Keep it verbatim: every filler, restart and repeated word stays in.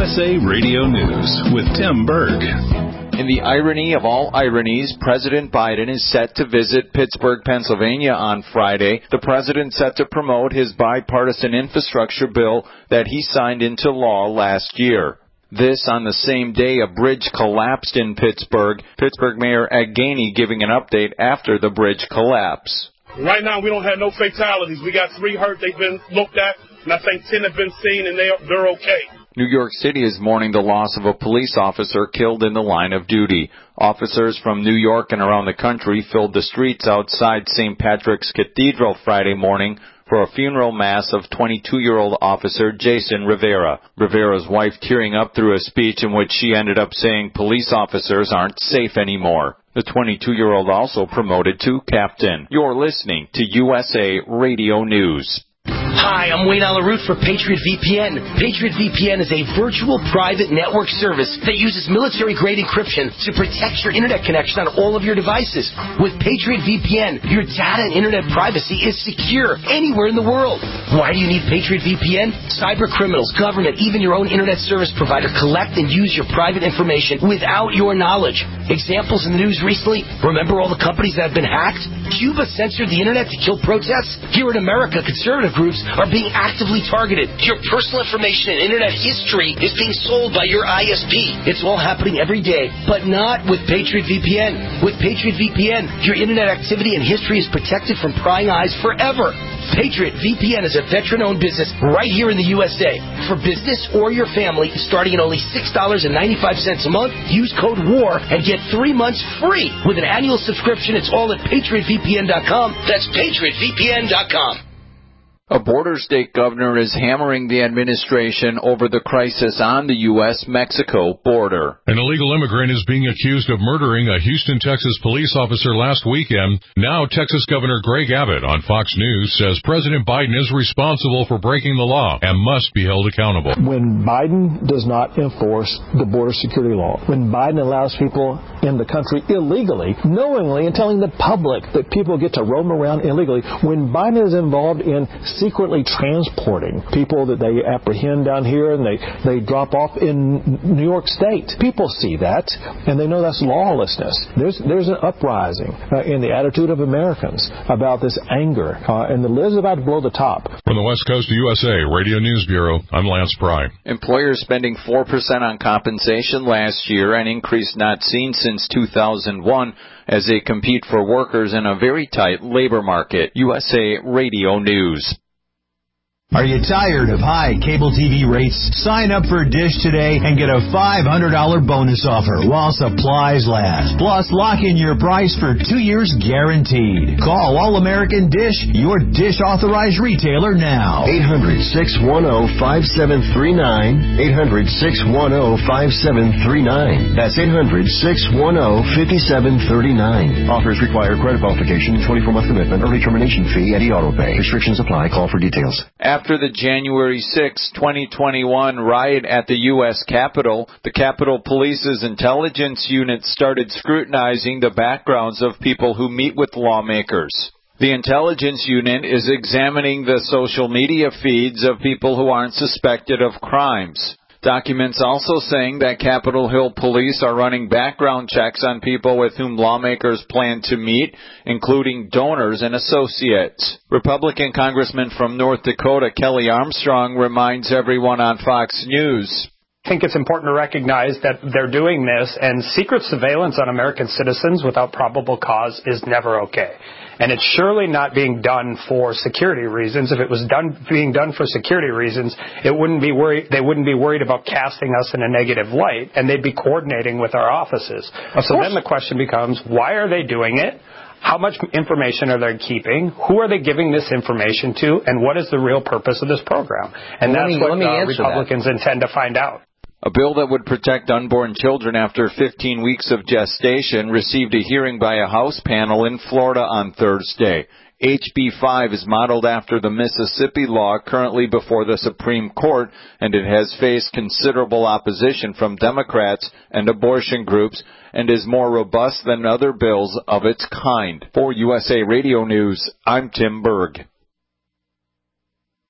S A Radio News with Tim Berg. In the irony of all ironies, President Biden is set to visit Pittsburgh, Pennsylvania on Friday. The president set to promote his bipartisan infrastructure bill that he signed into law last year. This on the same day a bridge collapsed in Pittsburgh. Pittsburgh Mayor Ed Gainey giving an update after the bridge collapse. Right now we don't have no fatalities. We got three hurt. They've been looked at, and I think ten have been seen, and they, they're okay. New York City is mourning the loss of a police officer killed in the line of duty. Officers from New York and around the country filled the streets outside Saint Patrick's Cathedral Friday morning for a funeral mass of twenty-two-year-old officer Jason Rivera. Rivera's wife tearing up through a speech in which she ended up saying police officers aren't safe anymore. The twenty-two-year-old also promoted to captain. You're listening to U S A Radio News. Hi, I'm Wayne Alaroot for Patriot V P N. Patriot V P N is a virtual private network service that uses military-grade encryption to protect your internet connection on all of your devices. With Patriot V P N, your data and internet privacy is secure anywhere in the world. Why do you need Patriot V P N? Cyber criminals, government, even your own internet service provider collect and use your private information without your knowledge. Examples in the news recently, remember all the companies that have been hacked? Cuba censored the internet to kill protests? Here in America, conservative groups are being actively targeted. Your personal information and internet history is being sold by your I S P. It's all happening every day, but not with Patriot V P N. With Patriot V P N, your internet activity and history is protected from prying eyes forever. Patriot V P N is a veteran-owned business right here in the U S A. For business or your family, starting at only six dollars and ninety-five cents a month, use code WAR and get three months free. With an annual subscription, it's all at patriot v p n dot com. That's patriot v p n dot com. A border state governor is hammering the administration over the crisis on the U S Mexico border. An illegal immigrant is being accused of murdering a Houston, Texas police officer last weekend. Now Texas Governor Greg Abbott on Fox News says President Biden is responsible for breaking the law and must be held accountable. When Biden does not enforce the border security law, when Biden allows people in the country illegally, knowingly, and telling the public that people get to roam around illegally, when Biden is involved in secretly transporting people that they apprehend down here and they, they drop off in New York State. People see that, and they know that's lawlessness. There's there's an uprising uh, in the attitude of Americans about this anger, uh, and the lid is about to blow the top. From the West Coast of U S A Radio News Bureau, I'm Lance Pry. Employers spending four percent on compensation last year, an increase not seen since two thousand one, as they compete for workers in a very tight labor market. U S A Radio News. Are you tired of high cable T V rates? Sign up for Dish today and get a five hundred dollars bonus offer while supplies last. Plus, lock in your price for two years guaranteed. Call All-American Dish, your Dish authorized retailer now. eight hundred, six one zero, five seven three nine. eight hundred, six one zero, five seven three nine. That's eight hundred, six one zero, five seven three nine. Offers require credit qualification, twenty-four month commitment, early termination fee, and e-auto pay. Restrictions apply. Call for details. After the January sixth, twenty twenty-one riot at the U S Capitol, the Capitol Police's intelligence unit started scrutinizing the backgrounds of people who meet with lawmakers. The intelligence unit is examining the social media feeds of people who aren't suspected of crimes. Documents also saying that Capitol Hill police are running background checks on people with whom lawmakers plan to meet, including donors and associates. Republican Congressman from North Dakota, Kelly Armstrong, reminds everyone on Fox News. I think it's important to recognize that they're doing this, and secret surveillance on American citizens without probable cause is never okay. And it's surely not being done for security reasons. If it was done being done for security reasons, it wouldn't be worried. They wouldn't be worried about casting us in a negative light, and they'd be coordinating with our offices. Of so course. Then the question becomes, why are they doing it? How much information are they keeping? Who are they giving this information to? And what is the real purpose of this program? And well, that's me, what uh, Republicans that. intend to find out. A bill that would protect unborn children after fifteen weeks of gestation received a hearing by a House panel in Florida on Thursday. H B five is modeled after the Mississippi law currently before the Supreme Court, and it has faced considerable opposition from Democrats and abortion groups and is more robust than other bills of its kind. For U S A Radio News, I'm Tim Berg.